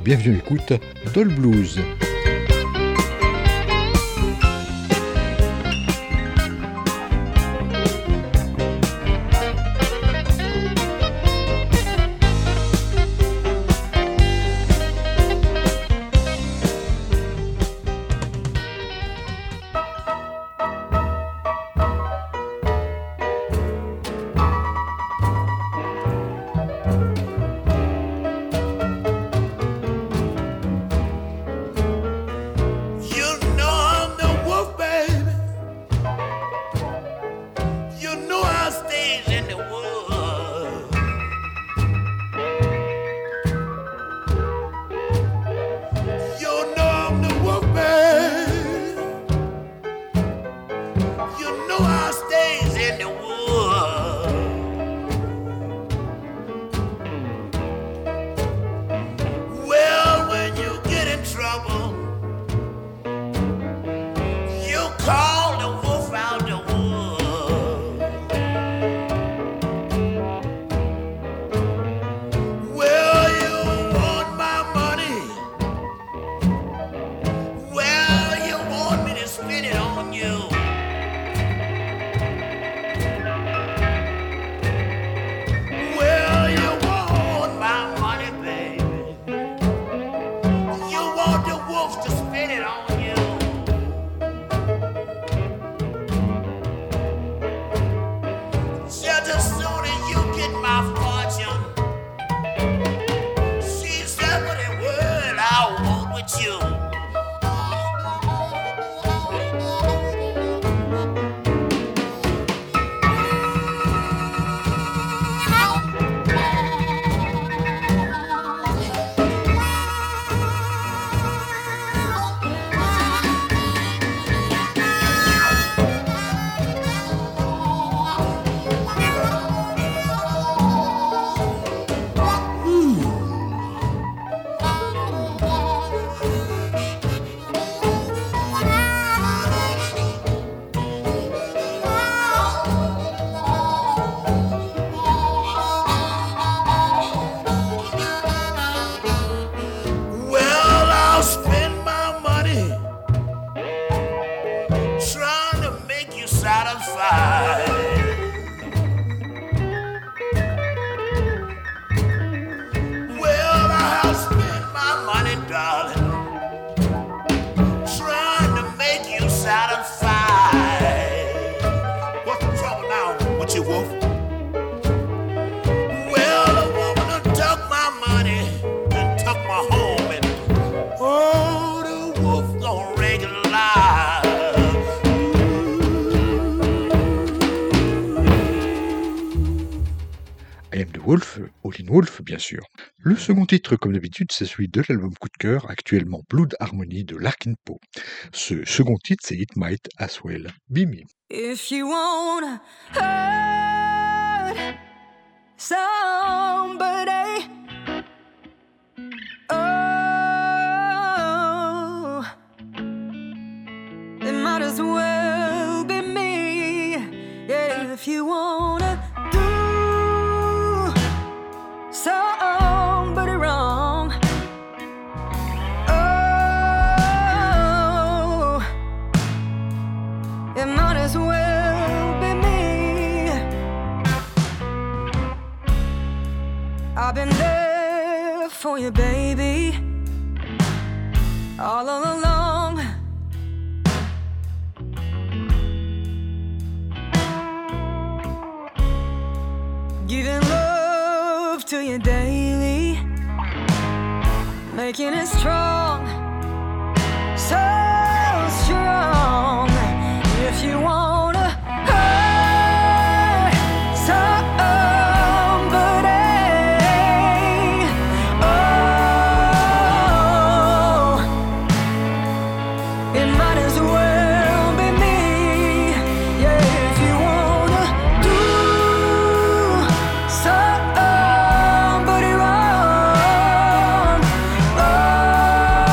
bienvenue à l'écoute d'All Blues. Wolf, bien sûr. Le second titre, comme d'habitude, c'est celui de l'album coup de cœur, actuellement Blood Harmony de Larkin Poe. Ce second titre, c'est It Might As Well Be Me. If you wanna hurt somebody, oh, it might as well be me. Yeah, if you wanna somebody wrong, oh, it might as well be me. I've been there for you, baby, all along. Giving love to you daily, making it strong, so strong. If you wanna hurt somebody, oh, it might as well be me. Yeah, if you wanna do somebody wrong, oh,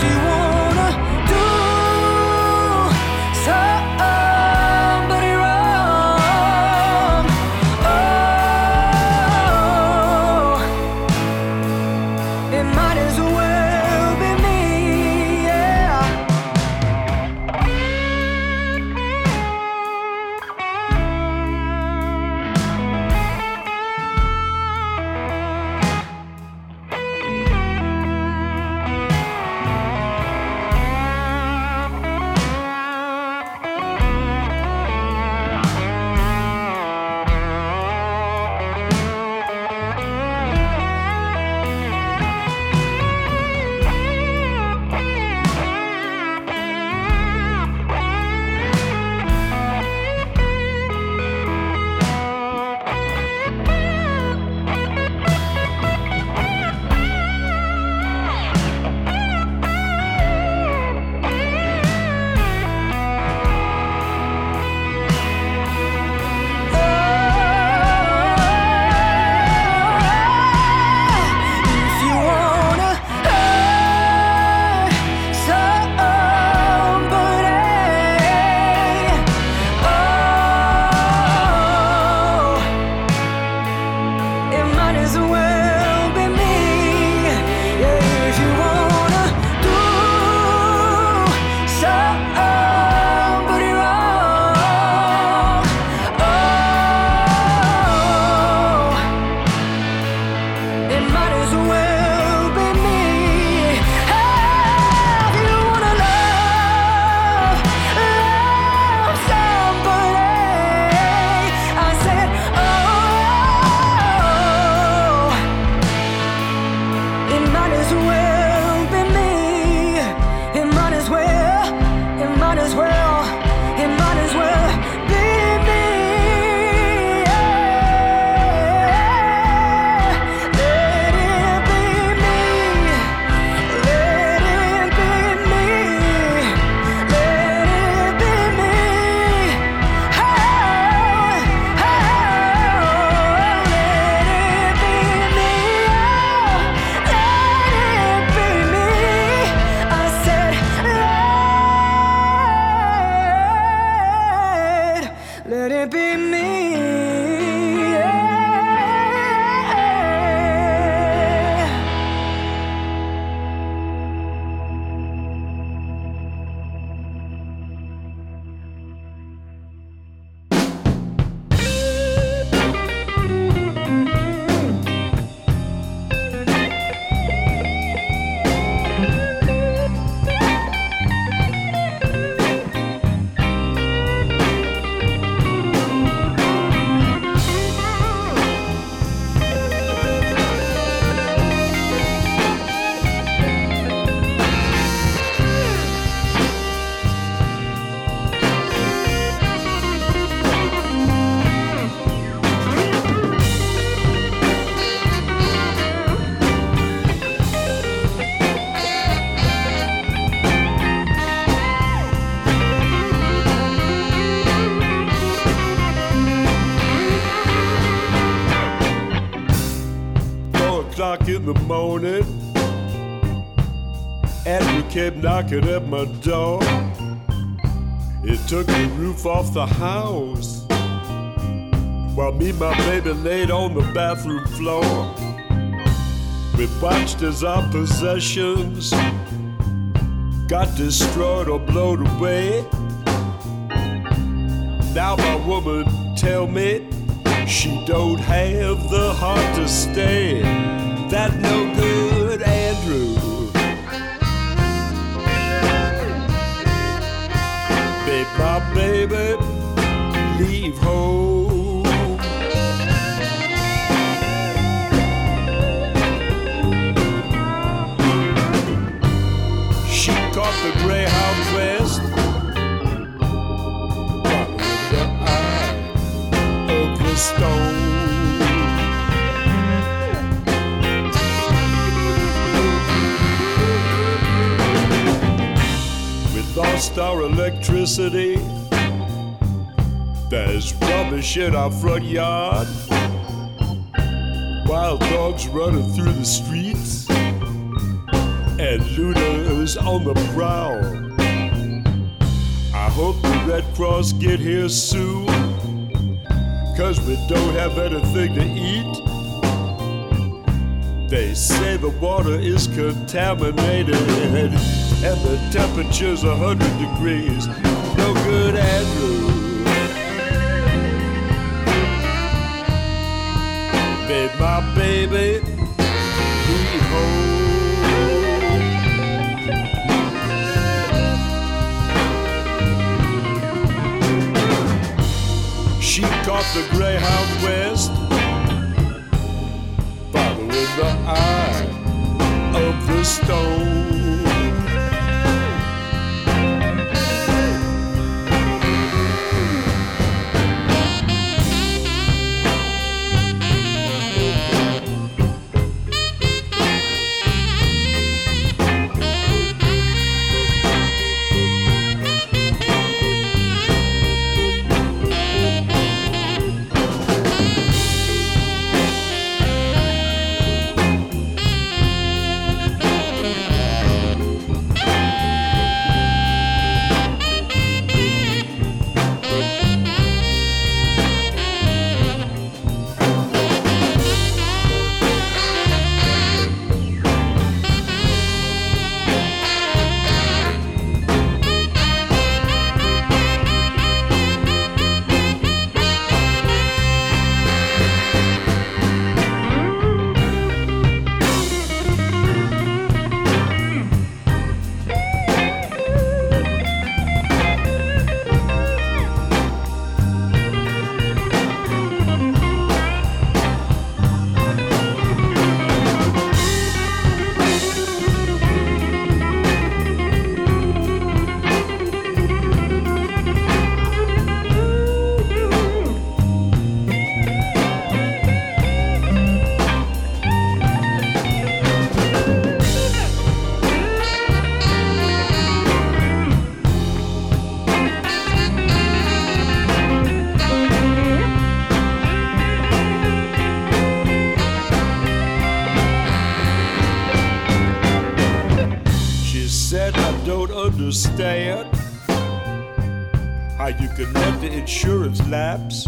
you wanna do somebody wrong, oh, it might as well be me, yeah. Let it be me. Yeah. In the morning, Andrew came knocking at my door. It took the roof off the house while me and my baby laid on the bathroom floor. We watched as our possessions got destroyed or blown away. Now my woman tell me she don't have the heart to stay. That no good, Andrew. Babe, my baby, leave home. She caught the Greyhound West, following the eye of the stone. Lost our electricity. There's rubbish in our front yard. Wild dogs running through the streets. and looters on the prowl. I hope the Red Cross get here soon, 'cause we don't have anything to eat. They say the water is contaminated and the temperature's 100 degrees. No good, Andrew. Made my baby leave home. She caught the Greyhound West, following the eye of the stone. Understand how you can let the insurance lapse.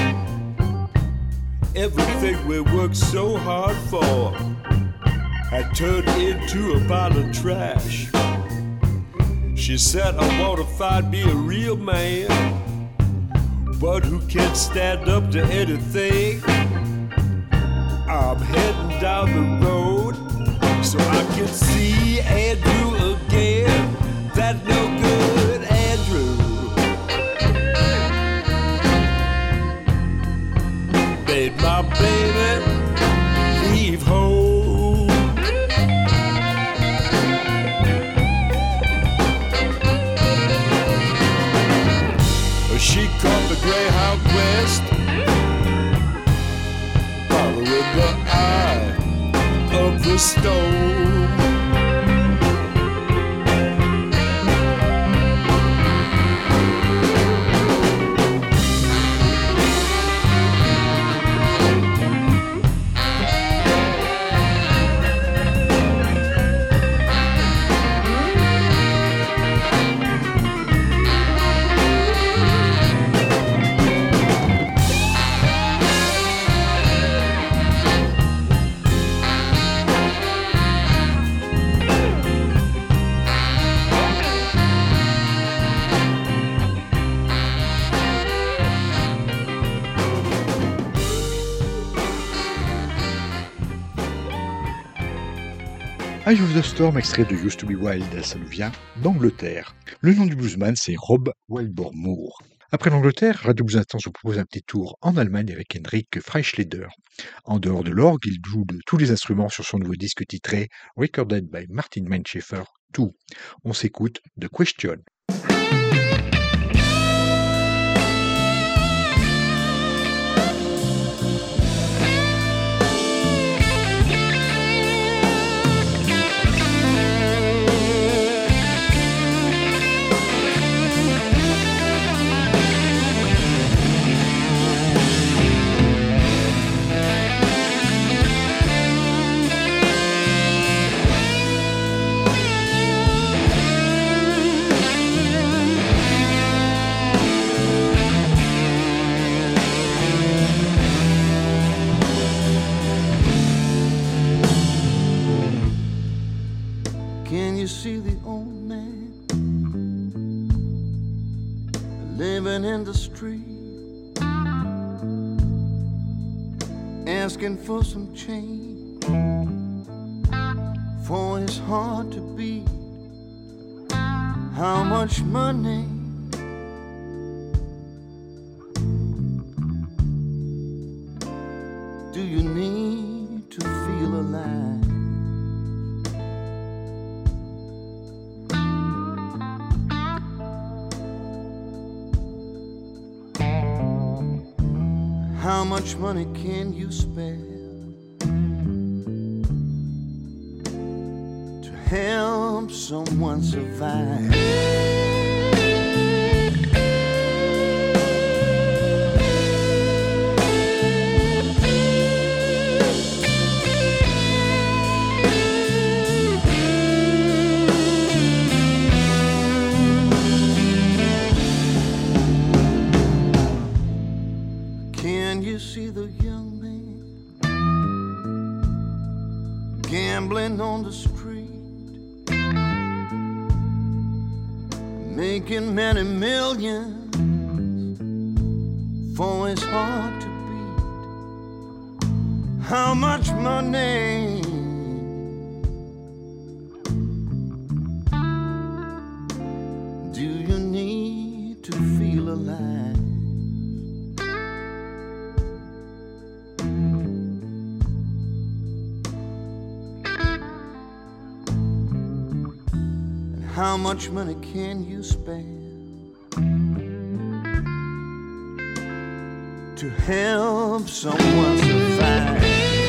Everything we worked so hard for had turned into a pile of trash. She said, I want to find me a real man, one who can stand up to anything. I'm heading down the road so I can see Andrew again. That no good Andrew. Made my baby leave home. She caught the Greyhound West, following the eye of the stone. Eye of the Storm, extrait de Used to be Wild, ça nous vient d'Angleterre. Le nom du bluesman, c'est Rob Wilbur Moore. Après l'Angleterre, Radio Blues Instant se propose un petit tour en Allemagne avec Henrik Freischleder. En dehors de l'orgue, il joue de tous les instruments sur son nouveau disque titré Recorded by Martin Meinschaeffer 2. On s'écoute The Question. young man living in the street, asking for some change for his heart to beat. How much money do you need to feel alive? How much money can you spare to help someone survive? Can you see the young man gambling on the street, making many millions for his heart to beat? How much money do you need to feel alive? How much money can you spare to help someone survive?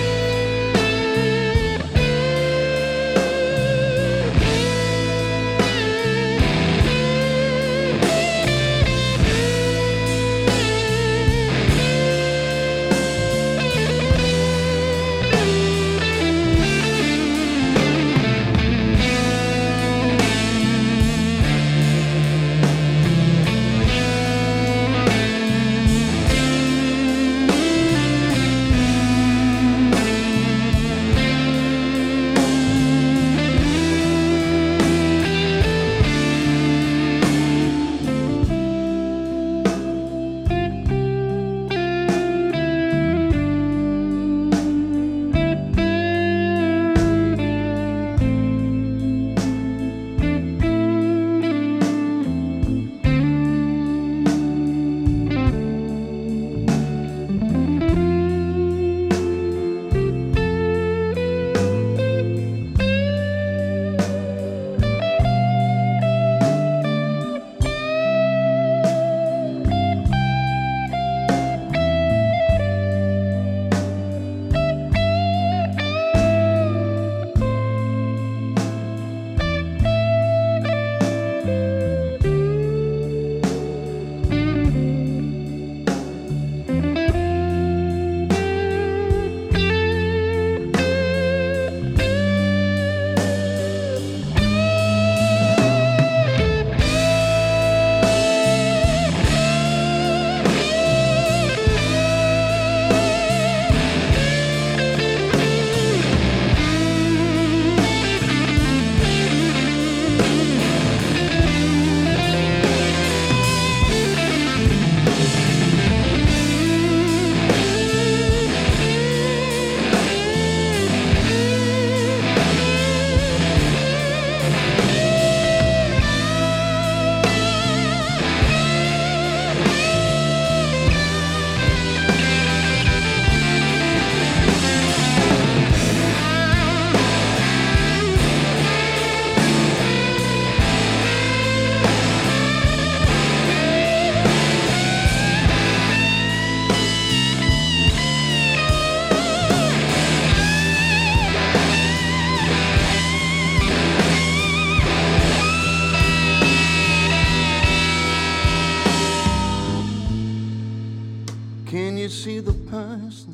See the person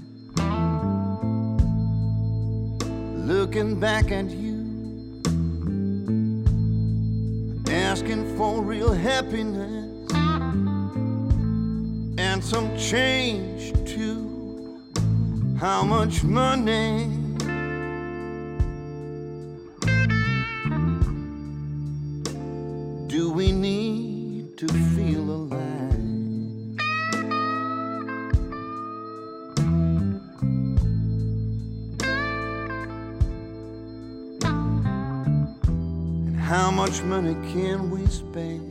looking back at you, asking for real happiness and some change too. How much money do we need to feel alive? And how much money can we spend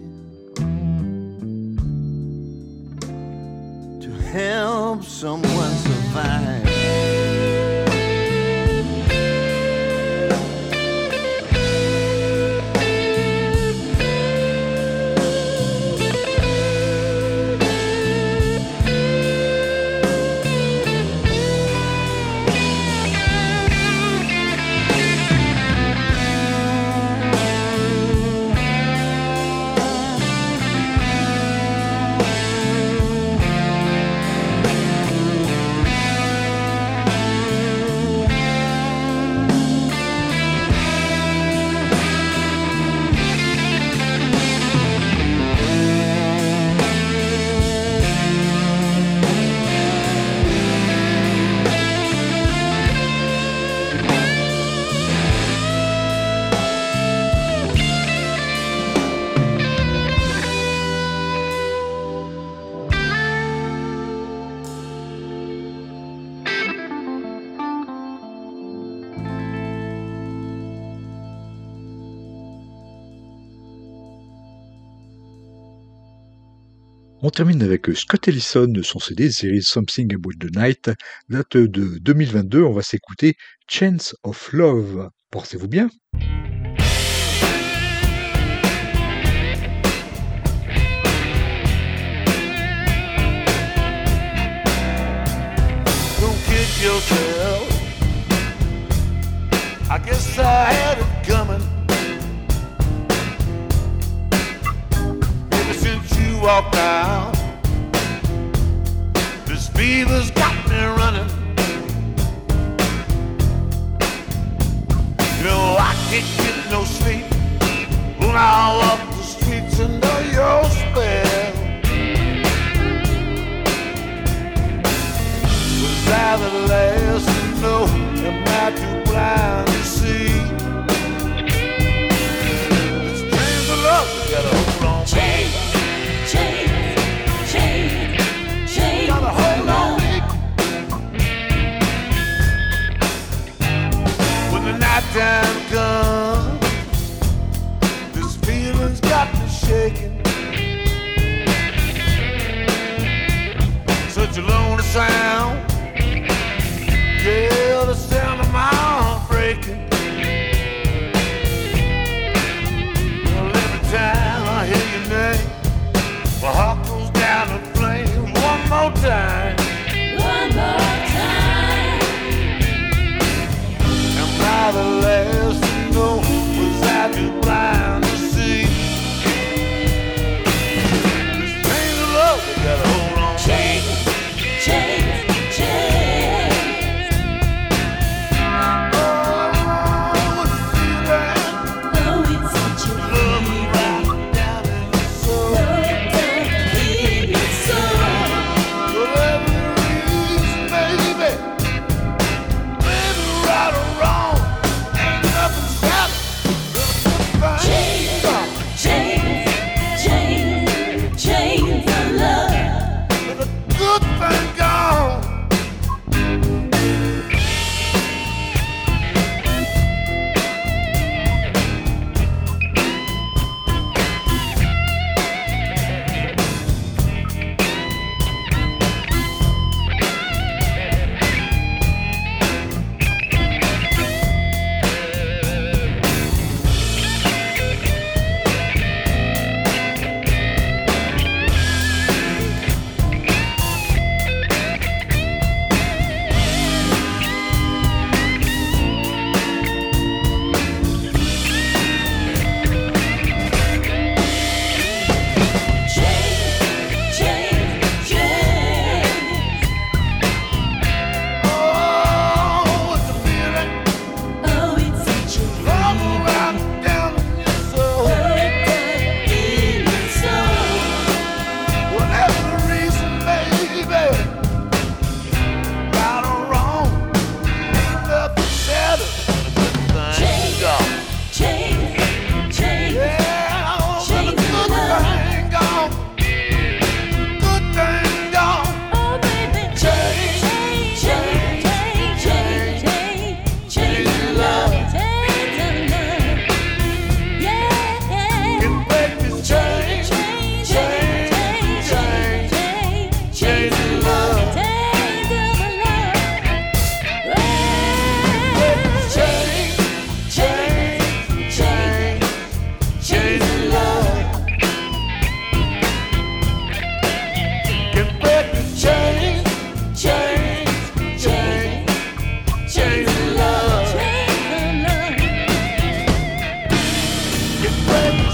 to help someone survive? On termine avec Scott Ellison, son CD There is Something About the Night, date de 2022. On va s'écouter Chance of Love. Portez-vous bien. Don't kid yourself. I guess I had it coming. Ever since you walked out, this fever's got me running. You know I can't get no sleep when I walk the streets under your spell. Was I the last to know? Am I too blind to see? This train's of love, we gotta hold on. Chains, Gotta hold on. When the nighttime comes, this feeling's got me shaking. Such a lonely sound. Yeah, the sound of my heart breaking. Well, every time I hear your name, my heart goes down in flames one more time. one more time. Am I the last to know? Was I too blind to see? This pain of love, we gotta hold on. Chains, chains, chains.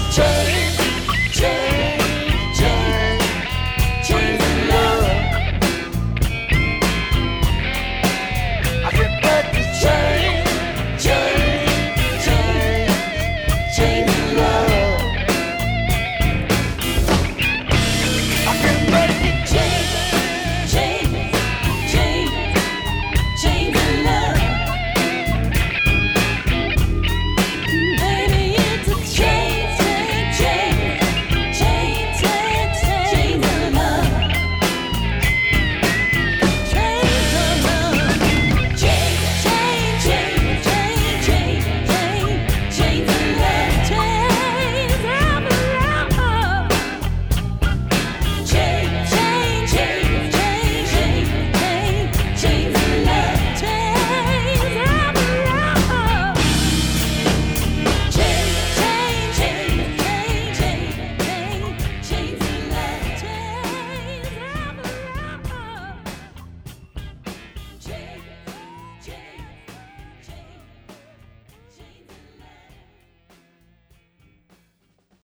Charlie